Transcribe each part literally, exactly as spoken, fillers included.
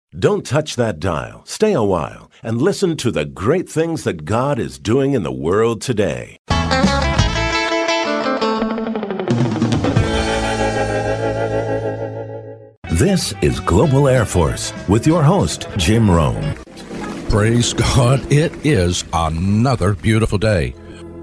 Don't touch that dial. Stay a while and listen to the great things that God is doing in the world today. This is Global Air Force with your host, Jim Rome. Praise God, it is another beautiful day.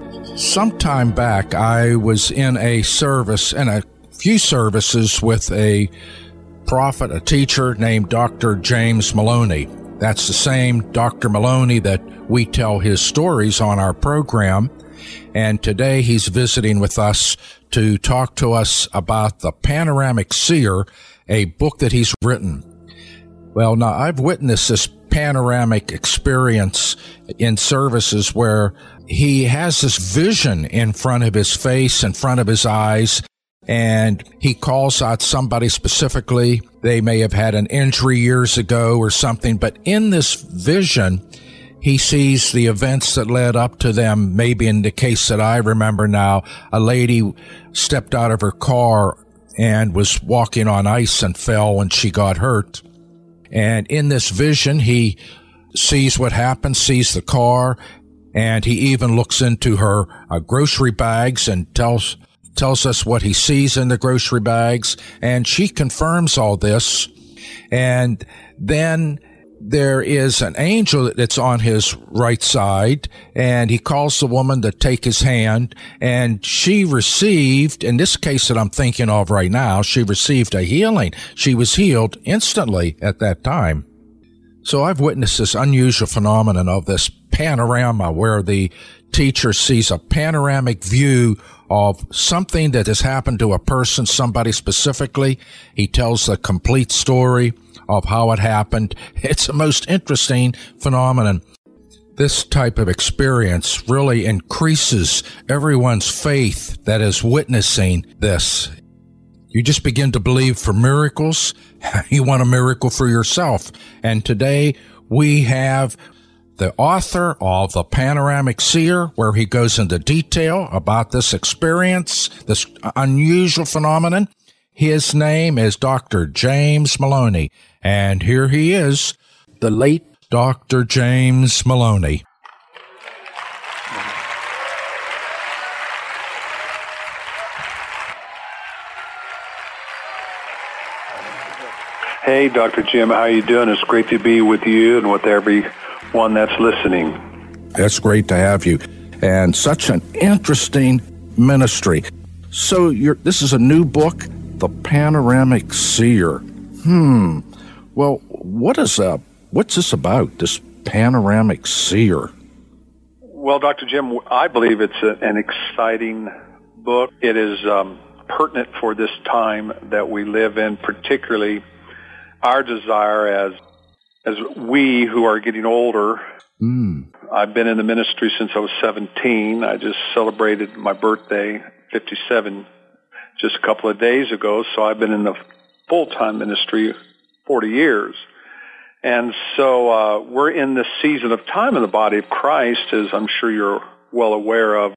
Some time back, I was in a service, in a few services with a prophet, a teacher named Doctor James Maloney. That's the same Doctor Maloney that we tell his stories on our program. And today he's visiting with us to talk to us about The Panoramic Seer, a book that he's written. Well, now I've witnessed this panoramic experience in services where he has this vision in front of his face, in front of his eyes, and he calls out somebody specifically. They may have had an injury years ago or something, but in this vision, he sees the events that led up to them. Maybe in the case that I remember now, a lady stepped out of her car and was walking on ice and fell when she got hurt. And in this vision, he sees what happened, sees the car, and he even looks into her uh, grocery bags and tells tells us what he sees in the grocery bags. And she confirms all this. And then there is an angel that's on his right side, and he calls the woman to take his hand, and she received, in this case that I'm thinking of right now, she received a healing. She was healed instantly at that time. So I've witnessed this unusual phenomenon of this panorama where the teacher sees a panoramic view of something that has happened to a person, somebody specifically. He tells the complete story of how it happened. It's a most interesting phenomenon. This type of experience really increases everyone's faith that is witnessing this. You just begin to believe for miracles. You want a miracle for yourself. And today we have the author of The Panoramic Seer, where he goes into detail about this experience, this unusual phenomenon. His name is Doctor James Maloney, and here he is, the late Doctor James Maloney. Hey, Doctor Jim, how you doing? It's great to be with you and with everyone that's listening. It's great to have you, and such an interesting ministry. So you're, this is a new book, The Panoramic Seer. Hmm. Well, what is uh, what's this about, this Panoramic Seer? Well, Doctor Jim, I believe it's a, an exciting book. It is um, pertinent for this time that we live in, particularly our desire as as we who are getting older. Mm. I've been in the ministry since I was seventeen. I just celebrated my birthday, fifty-seven, just a couple of days ago. So I've been in the full-time ministry forty years. And so uh, we're in this season of time in the body of Christ, as I'm sure you're well aware of,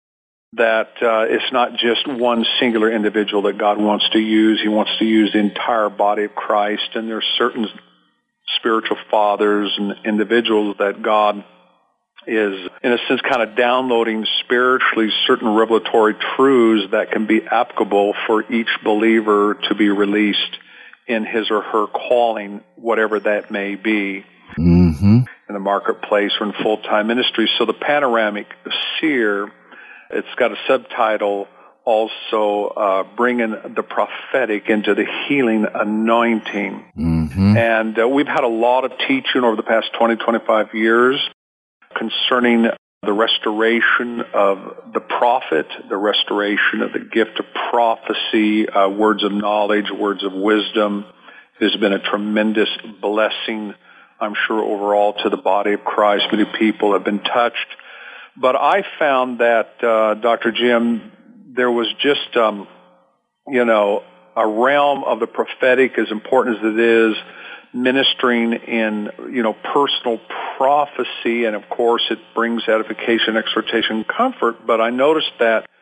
that uh, it's not just one singular individual that God wants to use. He wants to use the entire body of Christ, and there's certain spiritual fathers and individuals that God is, in a sense, kind of downloading spiritually certain revelatory truths that can be applicable for each believer to be released in his or her calling, whatever that may be, mm-hmm. in the marketplace or in full-time ministry. So the Panoramic Seer, it's got a subtitle also, uh, bringing the prophetic into the healing anointing. Mm-hmm. And uh, we've had a lot of teaching over the past twenty, twenty-five years concerning the restoration of the prophet, the restoration of the gift of prophecy, uh, words of knowledge, words of wisdom. It has been a tremendous blessing, I'm sure, overall to the body of Christ. Many people have been touched. But I found that, uh, Doctor Jim, there was just, um, you know, a realm of the prophetic, as important as it is, ministering in, you know, personal prophecy, and of course it brings edification, exhortation, comfort. But I noticed that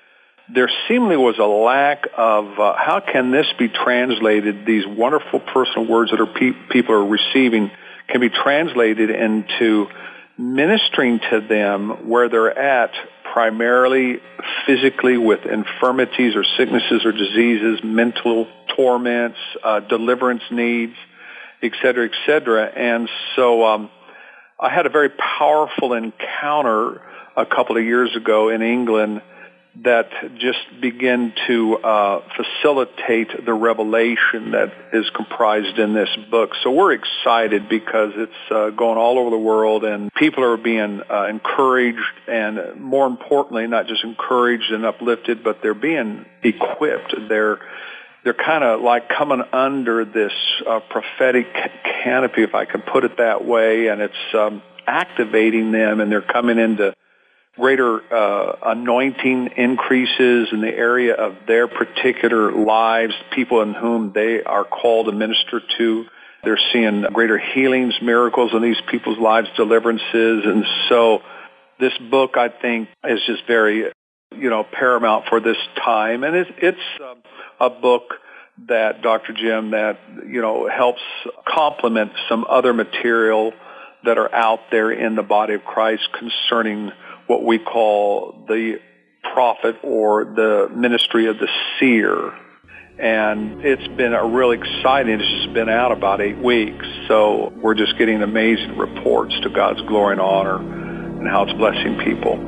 there seemingly was a lack of uh, how can this be translated, these wonderful personal words that are pe- people are receiving can be translated into ministering to them where they're at, primarily physically with infirmities or sicknesses or diseases, mental torments, uh, deliverance needs, et cetera, et cetera. And so um, I had a very powerful encounter a couple of years ago in England that just began to uh, facilitate the revelation that is comprised in this book. So we're excited because it's uh, going all over the world, and people are being uh, encouraged, and more importantly, not just encouraged and uplifted, but they're being equipped. They're they're kind of like coming under this uh, prophetic canopy, if I can put it that way, and it's um, activating them, and they're coming into greater uh, anointing increases in the area of their particular lives, people in whom they are called to minister to. They're seeing greater healings, miracles in these people's lives, deliverances. And so this book, I think, is just very, you know, paramount for this time. And it's, it's um, a book that, Doctor Jim, that, you know, helps complement some other material that are out there in the body of Christ concerning what we call the prophet or the ministry of the seer. And it's been a really exciting, it's just been out about eight weeks. So we're just getting amazing reports to God's glory and honor and how it's blessing people.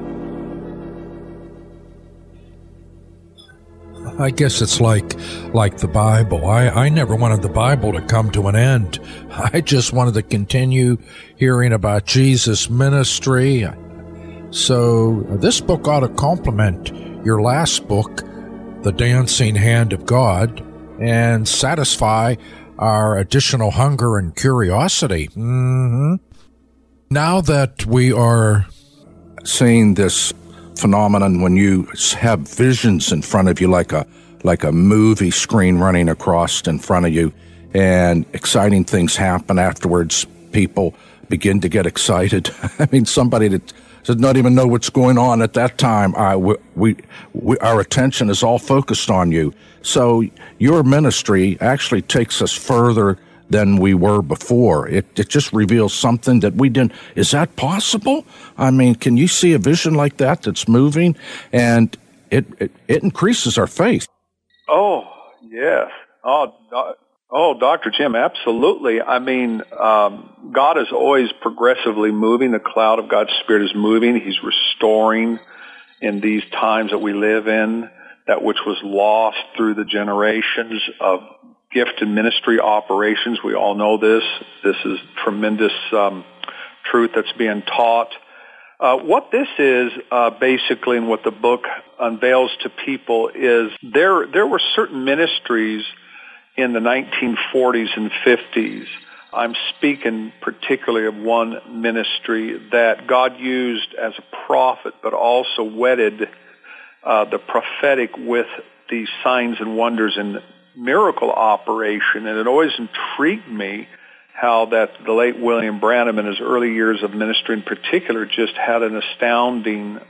I guess it's like like the Bible. I, I never wanted the Bible to come to an end. I just wanted to continue hearing about Jesus' ministry. So this book ought to complement your last book, The Dancing Hand of God, and satisfy our additional hunger and curiosity. Mm-hmm. Now that we are seeing this phenomenon when you have visions in front of you, like a like a movie screen running across in front of you, and exciting things happen afterwards, people begin to get excited. I mean, somebody that does not even know what's going on at that time, I, we, we, we, our attention is all focused on you. So your ministry actually takes us further than we were before. It, it just reveals something that we didn't. Is that possible? I mean, can you see a vision like that that's moving? And it, it, it increases our faith. Oh, yes. Oh, oh, Doctor Jim, absolutely. I mean, um, God is always progressively moving. The cloud of God's Spirit is moving. He's restoring in these times that we live in that which was lost through the generations of gift and ministry operations. We all know this. This is tremendous um, truth that's being taught. Uh, what this is, uh, basically, and what the book unveils to people is there, there were certain ministries in the nineteen forties and fifties. I'm speaking particularly of one ministry that God used as a prophet, but also wedded uh, the prophetic with the signs and wonders and miracle operation. And it always intrigued me how that the late William Branham in his early years of ministry in particular just had an astounding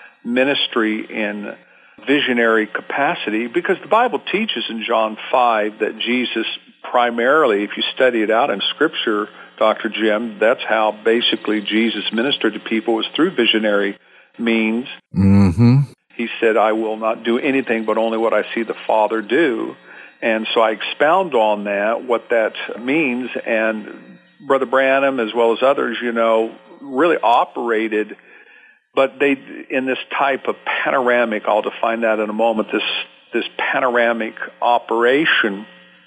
ministry in visionary capacity, because the Bible teaches in John five that Jesus primarily, if you study it out in Scripture, Doctor Jim, that's how basically Jesus ministered to people, was through visionary means. Mm-hmm. He said, I will not do anything but only what I see the Father do. And so I expound on that, what that means. And Brother Branham, as well as others, you know, really operated, but they, in this type of panoramic, I'll define that in a moment, this, this panoramic operation.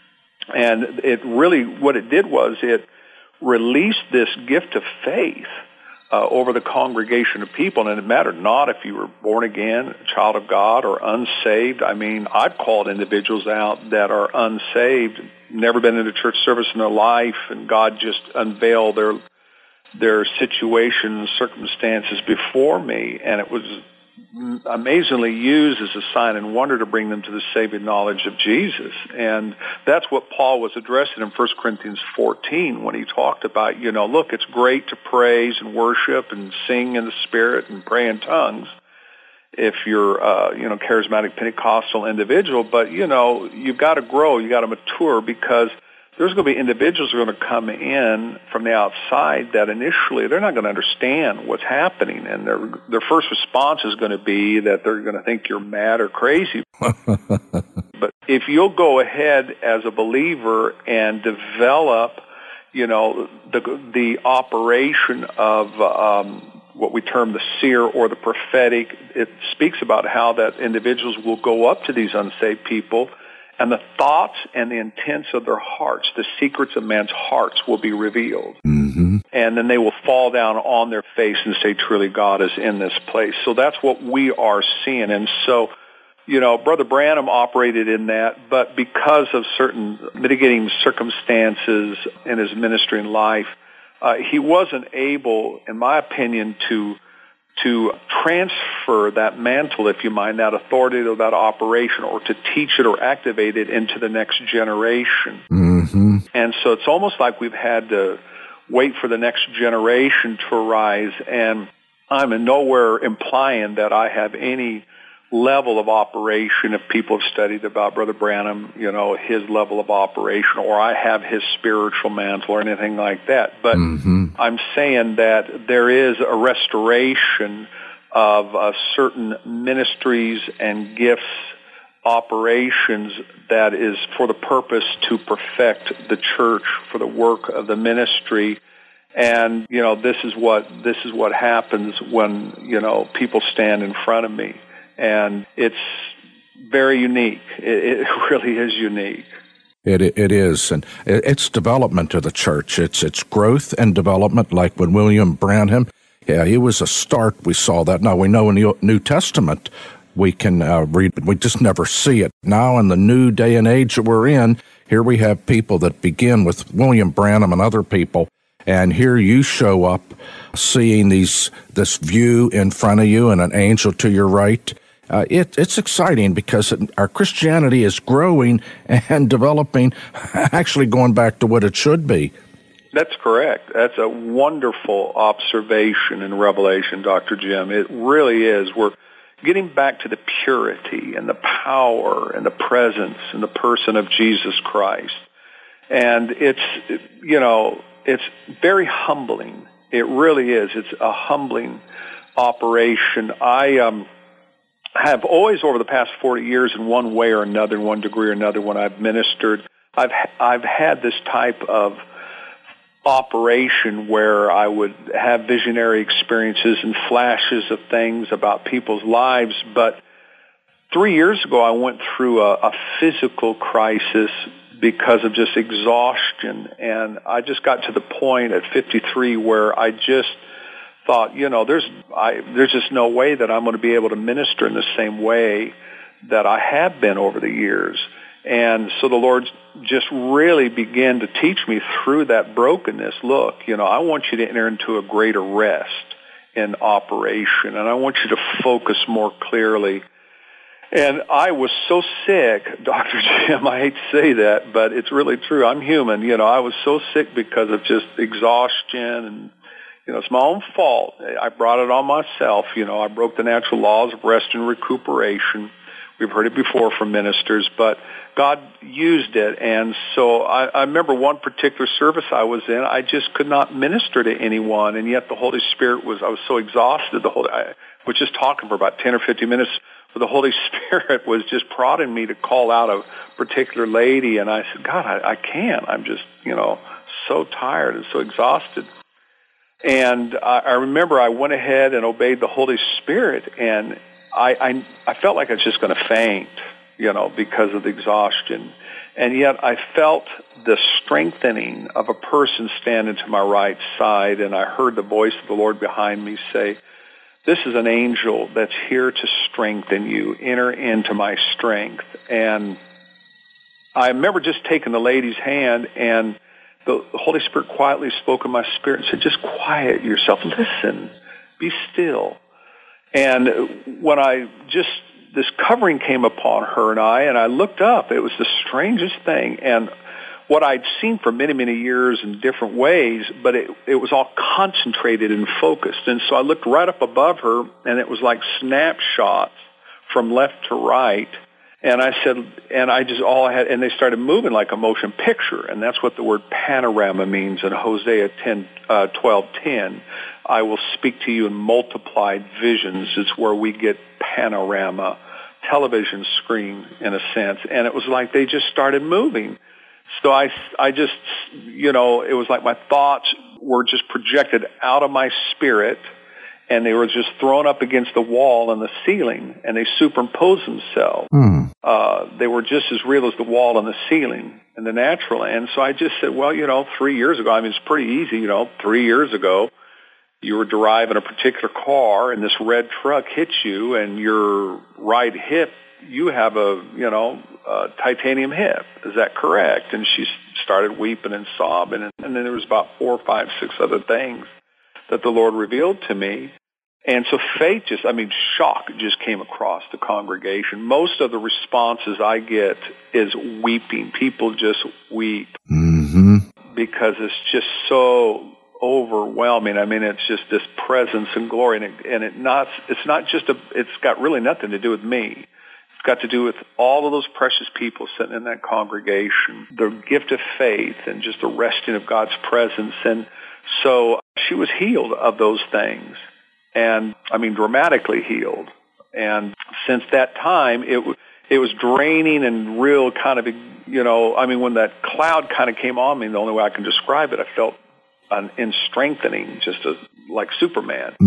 And it really, what it did was it released this gift of faith uh, over the congregation of people. And it mattered not if you were born again, a child of God, or unsaved. I mean, I've called individuals out that are unsaved, never been in a church service in their life, and God just unveiled their their situation, circumstances before me, and it was amazingly used as a sign and wonder to bring them to the saving knowledge of Jesus. And that's what Paul was addressing in First Corinthians fourteen when he talked about, you know, look, it's great to praise and worship and sing in the Spirit and pray in tongues. if you're, uh, you know, charismatic Pentecostal individual. But, you know, you've got to grow, you got to mature, because there's going to be individuals who are going to come in from the outside that initially they're not going to understand what's happening, and their their first response is going to be that they're going to think you're mad or crazy. But if you'll go ahead as a believer and develop, you know, the the operation of um, what we term the seer or the prophetic, it speaks about how that individuals will go up to these unsaved people, and the thoughts and the intents of their hearts, the secrets of man's hearts, will be revealed. Mm-hmm. And then they will fall down on their face and say, truly, God is in this place. So that's what we are seeing. And so, you know, Brother Branham operated in that, but because of certain mitigating circumstances in his ministry and life, uh, he wasn't able, in my opinion, to to transfer that mantle, if you mind, that authority or that operation, or to teach it or activate it into the next generation. Mm-hmm. And so it's almost like we've had to wait for the next generation to arise, and I'm in nowhere implying that I have any level of operation. If people have studied about Brother Branham, you know, his level of operation, or I have his spiritual mantle or anything like that. But mm-hmm. I'm saying that there is a restoration of uh, certain ministries and gifts, operations, that is for the purpose to perfect the church, for the work of the ministry. And, you know, this is what, this is what happens when, you know, people stand in front of me. And it's very unique. It, it really is unique. It it is, and it's development of the church. It's it's growth and development. Like when William Branham, yeah, he was a start. We saw that. Now we know in the New Testament we can uh, read, but we just never see it. Now in the new day and age that we're in, here we have people that begin with William Branham and other people, and here you show up, seeing these this view in front of you and an angel to your right. Uh, it, it's exciting because it, our Christianity is growing and developing, actually going back to what it should be. That's correct. That's a wonderful observation in Revelation, Doctor Jim. It really is. We're getting back to the purity and the power and the presence and the person of Jesus Christ. And it's, you know, it's very humbling. It really is. It's a humbling operation. I um. have always, over the past forty years, in one way or another, in one degree or another, when I've ministered, I've I've had this type of operation where I would have visionary experiences and flashes of things about people's lives. But three years ago, I went through a, a physical crisis because of just exhaustion, and I just got to the point at fifty-three where I just thought, you know, there's I, there's just no way that I'm going to be able to minister in the same way that I have been over the years. And so the Lord just really began to teach me through that brokenness. Look, you know, I want you to enter into a greater rest in operation, and I want you to focus more clearly. And I was so sick, Doctor Jim, I hate to say that, but it's really true. I'm human. You know, I was so sick because of just exhaustion, and you know, it's my own fault. I brought it on myself. You know, I broke the natural laws of rest and recuperation. We've heard it before from ministers, but God used it. And so I, I remember one particular service I was in, I just could not minister to anyone. And yet the Holy Spirit was, I was so exhausted. The Holy, I was just talking for about ten or fifteen minutes, but the Holy Spirit was just prodding me to call out a particular lady. And I said, God, I, I can't. I'm just, you know, so tired and so exhausted. And I, I remember I went ahead and obeyed the Holy Spirit, and I, I, I felt like I was just going to faint, you know, because of the exhaustion. And yet I felt the strengthening of a person standing to my right side, and I heard the voice of the Lord behind me say, this is an angel that's here to strengthen you. Enter into my strength. And I remember just taking the lady's hand, and the Holy Spirit quietly spoke in my spirit and said, just quiet yourself. Listen. Be still. And when I just, this covering came upon her and I, and I looked up, it was the strangest thing. And what I'd seen for many, many years in different ways, but it, it was all concentrated and focused. And so I looked right up above her, and it was like snapshots from left to right. And I said, and I just all I had, and they started moving like a motion picture, and that's what the word panorama means in Hosea ten, uh, twelve ten. I will speak to you in multiplied visions. It's where we get panorama, television screen in a sense. And it was like they just started moving. So I, I just, you know, it was like my thoughts were just projected out of my spirit, and they were just thrown up against the wall and the ceiling, and they superimposed themselves. Mm. Uh, they were just as real as the wall and the ceiling and the natural. And so I just said, well, you know, three years ago, I mean, it's pretty easy, you know, three years ago, you were driving a particular car, and this red truck hits you, and your right hip, you have a, you know, a titanium hip. Is that correct? And she started weeping and sobbing, and, and then there was about four, five, six other things that the Lord revealed to me. And so faith just, I mean, shock just came across the congregation. Most of the responses I get is weeping. People just weep mm-hmm. because it's just so overwhelming. I mean, it's just this presence and glory, and it, and it not, it's not just a, it's got really nothing to do with me. It's got to do with all of those precious people sitting in that congregation, the gift of faith and just the resting of God's presence. And so she was healed of those things, and I mean, dramatically healed. And since that time, it was, it was draining and real kind of, you know, I mean, when that cloud kind of came on me, the only way I can describe it, I felt an, in strengthening, just a, like Superman.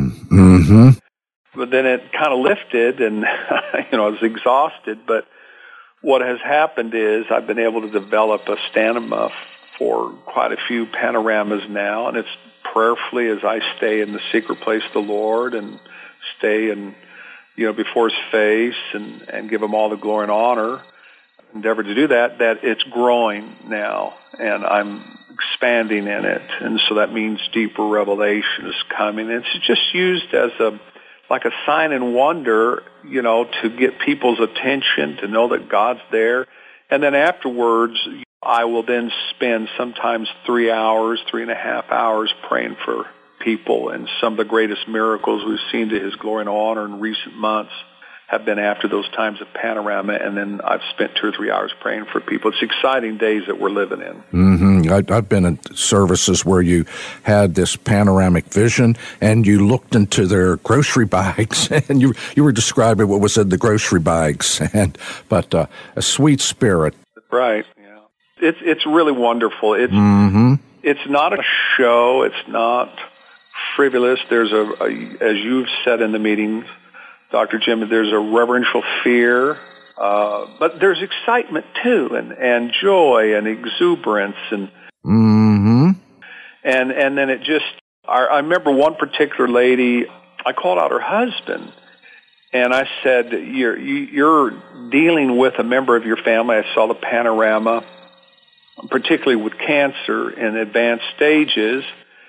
Mm-hmm. But then it kind of lifted, and, you know, I was exhausted. But what has happened is I've been able to develop a stamina for quite a few panoramas now, and it's prayerfully as I stay in the secret place of the Lord and stay in, you know, before His face and, and give Him all the glory and honor, endeavor to do that, that it's growing now, and I'm expanding in it. And so that means deeper revelation is coming. It's just used as a, like a sign and wonder, you know, to get people's attention, to know that God's there. And then afterwards, I will then spend sometimes three hours, three and a half hours praying for people. And some of the greatest miracles we've seen to His glory and honor in recent months have been after those times of panorama. And then I've spent two or three hours praying for people. It's exciting days that we're living in. Mm-hmm. I, I've been in services where you had this panoramic vision, and you looked into their grocery bags, and you you were describing what was in the grocery bags. And but uh, a sweet spirit. Right. It's it's really wonderful. It's mm-hmm. it's not a show. It's not frivolous. There's a, a as you've said in the meetings, Doctor Jim, there's a reverential fear, uh, but there's excitement too, and, and joy and exuberance, and mm-hmm. and and then it just. I, I remember one particular lady. I called out her husband. And I said, you're, you're dealing with a member of your family. I saw the panorama, particularly with cancer in advanced stages,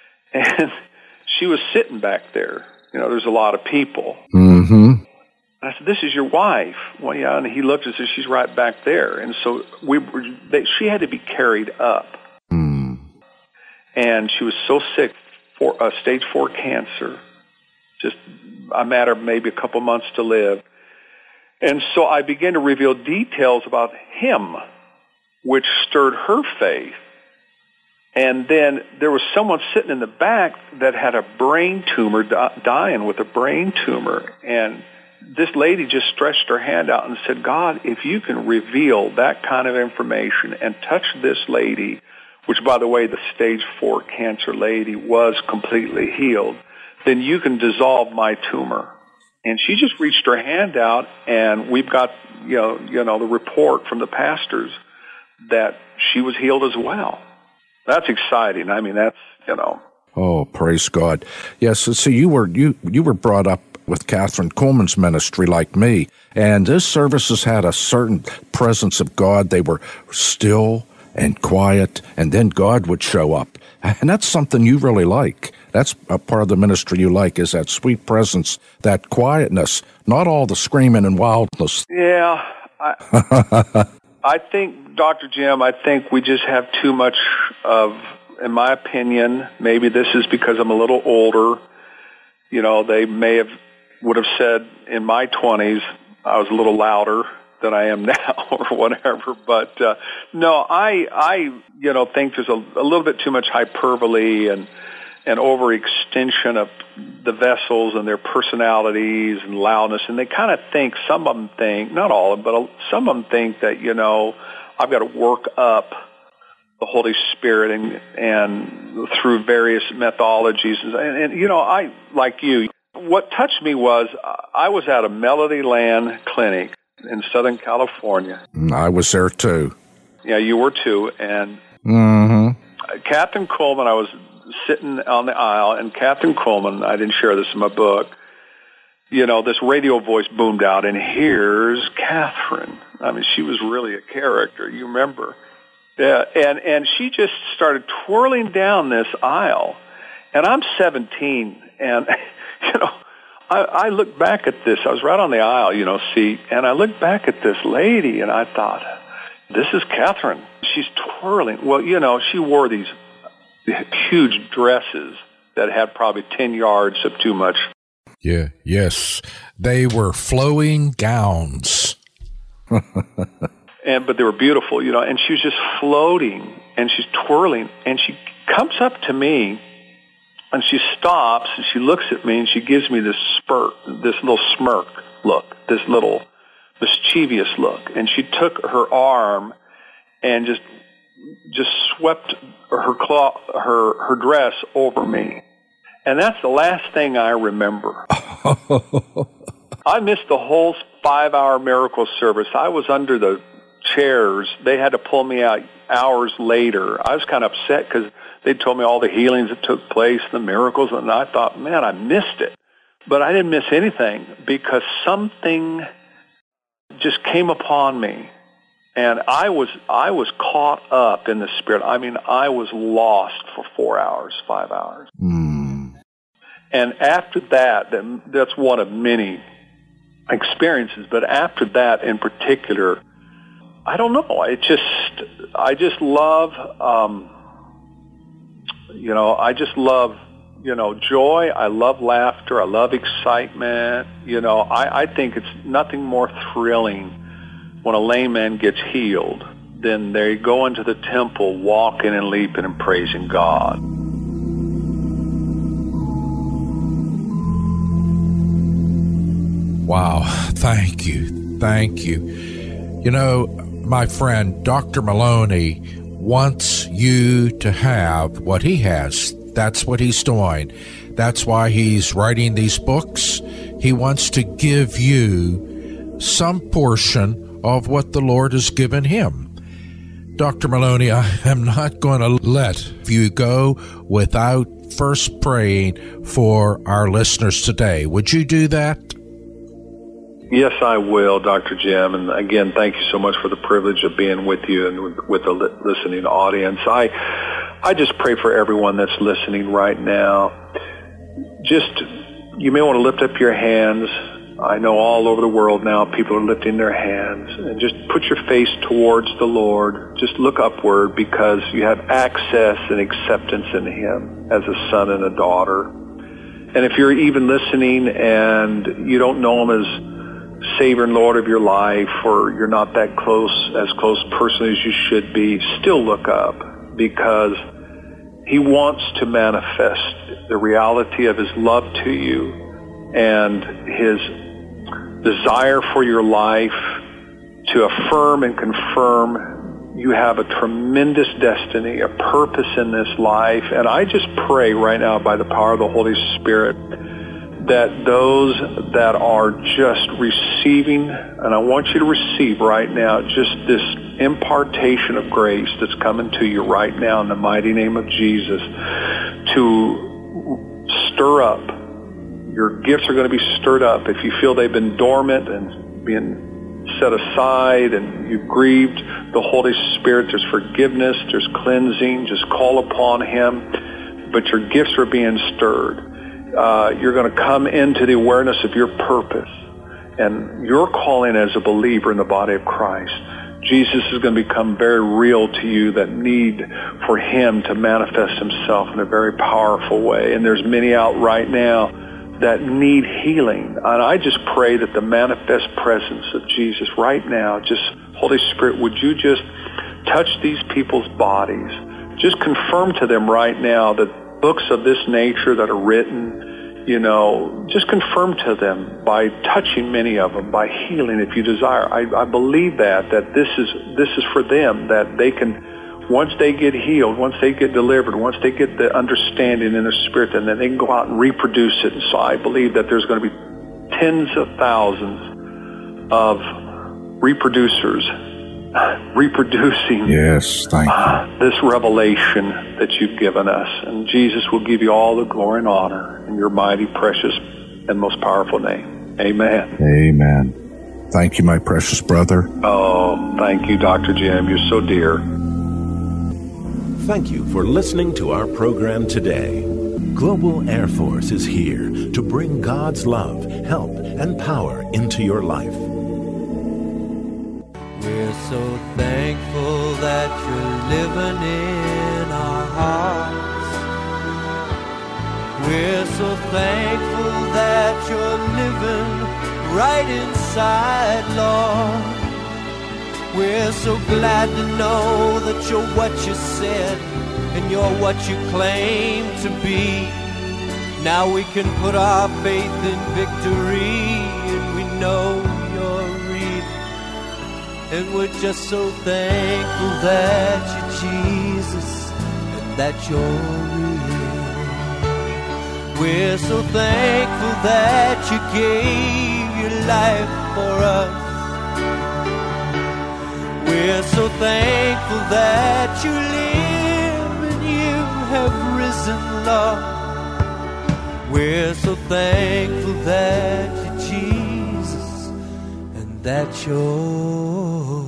and she was sitting back there. You know, there's a lot of people. Mm-hmm. And I said, this is your wife. Well, yeah, and he looked and said, she's right back there. And so we were, they, she had to be carried up. Mm. And she was so sick, for uh, stage four cancer, just a matter of maybe a couple months to live. And so I began to reveal details about him, which stirred her faith. And then there was someone sitting in the back that had a brain tumor, di- dying with a brain tumor. And this lady just stretched her hand out and said, God, if you can reveal that kind of information and touch this lady, which, by the way, the stage four cancer lady was completely healed, then you can dissolve my tumor. And she just reached her hand out, and we've got, you know, you know, the report from the pastors that she was healed as well. That's exciting. I mean, that's, you know. Oh, praise God. Yes, so you were you you were brought up with Catherine Coleman's ministry like me, and those services had a certain presence of God. They were still and quiet, and then God would show up. And that's something you really like. That's a part of the ministry you like, is that sweet presence, that quietness, not all the screaming and wildness. Yeah. I, I think, Doctor Jim, I think we just have too much of, in my opinion, maybe this is because I'm a little older. You know, they may have, would have said in my twenties, I was a little louder than I am now or whatever. But, uh, no, I, I, you know, think there's a, a little bit too much hyperbole and, and overextension of the vessels and their personalities and loudness. And they kind of think, some of them think, not all of them, but some of them think that, you know, I've got to work up the Holy Spirit and, and through various methodologies. And, and, you know, I, like you, what touched me was I was at a Melody Land clinic in Southern California. I was there too. Yeah, you were too. And mm-hmm. Catherine Coleman, I was sitting on the aisle, and Catherine Coleman, I didn't share this in my book, you know, this radio voice boomed out, and here's Catherine. I mean, she was really a character, you remember. Yeah, and, and she just started twirling down this aisle, and I'm seventeen, and, you know, I, I looked back at this. I was right on the aisle, you know, seat, and I looked back at this lady, and I thought, this is Catherine. She's twirling. Well, you know, she wore these huge dresses that had probably ten yards of too much. Yeah, yes. They were flowing gowns. and But they were beautiful, you know, and she was just floating, and she's twirling, and she comes up to me, and she stops, and she looks at me, and she gives me this spurt, this little smirk look, this little mischievous look, and she took her arm and just just swept her cloth, her her dress over me, and that's the last thing I remember. I missed the whole five-hour miracle service. I was under the chairs. They had to pull me out hours later. I was kind of upset because they told me all the healings that took place, the miracles, and I thought, man, I missed it. But I didn't miss anything because something just came upon me. And I was I was caught up in the Spirit. I mean, I was lost for four hours, five hours. Mm. And after that, that's one of many experiences. But after that, in particular, I don't know. It just I just love, um, you know, I just love, you know, joy. I love laughter. I love excitement. You know, I, I think it's nothing more thrilling when a lame man gets healed, then they go into the temple walking and leaping and praising God. Wow. Thank you. Thank you. You know, my friend, Doctor Maloney wants you to have what he has. That's what he's doing. That's why he's writing these books. He wants to give you some portion of what the Lord has given him. Doctor Maloney, I am not going to let you go without first praying for our listeners today. Would you do that? Yes, I will, Doctor Jim. And again, thank you so much for the privilege of being with you and with, with the li- listening audience. I, I just pray for everyone that's listening right now. Just, you may want to lift up your hands. I know all over the world now people are lifting their hands, and just put your face towards the Lord. Just look upward because you have access and acceptance in Him as a son and a daughter. And if you're even listening and you don't know Him as Savior and Lord of your life, or you're not that close, as close personally as you should be, still look up because He wants to manifest the reality of His love to you and His desire for your life to affirm and confirm you have a tremendous destiny, a purpose in this life. And I just pray right now by the power of the Holy Spirit that those that are just receiving, and I want you to receive right now just this impartation of grace that's coming to you right now in the mighty name of Jesus, to stir up. Your gifts are going to be stirred up. If you feel they've been dormant and being set aside and you've grieved the Holy Spirit, there's forgiveness, there's cleansing. Just call upon Him. But your gifts are being stirred. Uh, you're going to come into the awareness of your purpose and your calling as a believer in the body of Christ Jesus is going to become very real to you, that need for him to manifest himself in a very powerful way. And there's many out right now that need healing. And I just pray that the manifest presence of Jesus right now, just Holy Spirit, would you just touch these people's bodies? Just confirm to them right now that books of this nature that are written, you know, just confirm to them by touching many of them, by healing if you desire. I, I believe that, that this is, this is for them, that they can, once they get healed, once they get delivered, once they get the understanding in their spirit, and then they can go out and reproduce it. And so I believe that there's going to be tens of thousands of reproducers reproducing yes, thank you. Uh, this revelation that you've given us. And Jesus will give you all the glory and honor in your mighty, precious, and most powerful name. Amen. Amen. Thank you, my precious brother. Oh, thank you, Doctor Jim. You're so dear. Thank you for listening to our program today. Global Air Force is here to bring God's love, help, and power into your life. We're so thankful that you're living in our hearts. We're so thankful that you're living right inside, Lord. We're so glad to know that you're what you said and you're what you claim to be. Now we can put our faith in victory, and we know you're real. And we're just so thankful that you're Jesus and that you're real. We're so thankful that you gave your life for us. We're so thankful that you live and you have risen, Lord. We're so thankful that you're Jesus and that you're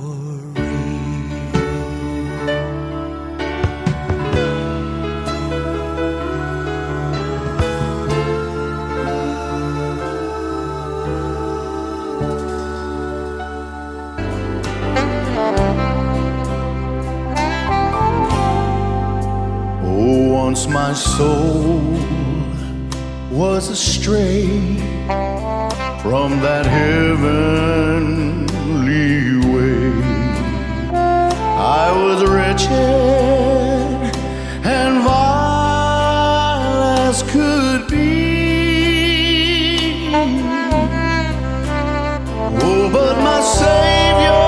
Once my soul was astray from that heavenly way. I was wretched and vile as could be. Oh, but my Savior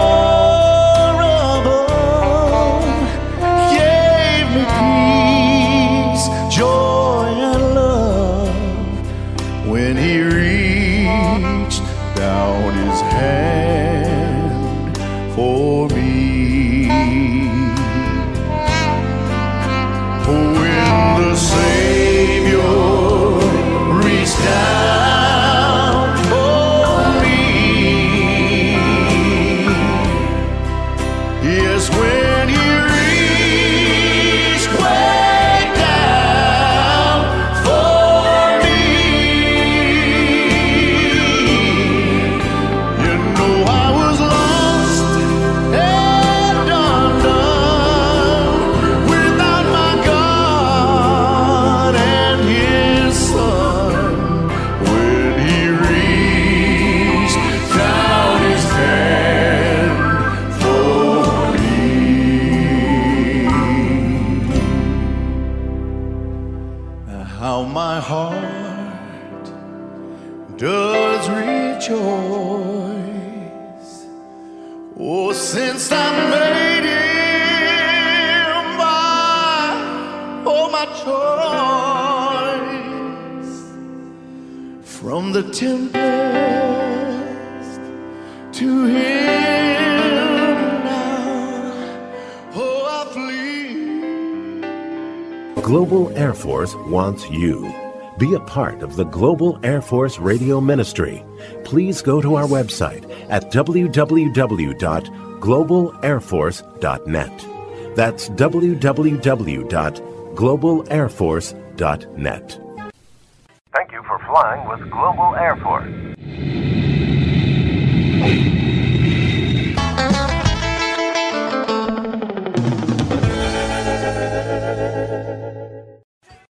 joy and love when he reached down his hand for me. When the Savior reached down for me, yes, when he reached way down for me, you know I was lost and undone without my God and his Son. When he reached down his hand for me, how my heart does rejoice. Oh, since I made him my, oh, my choice. From the tempest to him now, oh, I flee. Global Air Force wants you. Be a part of the Global Air Force Radio Ministry. Please go to our website at w w w dot global air force dot net. That's w w w dot global air force dot net. Thank you for flying with Global Air Force.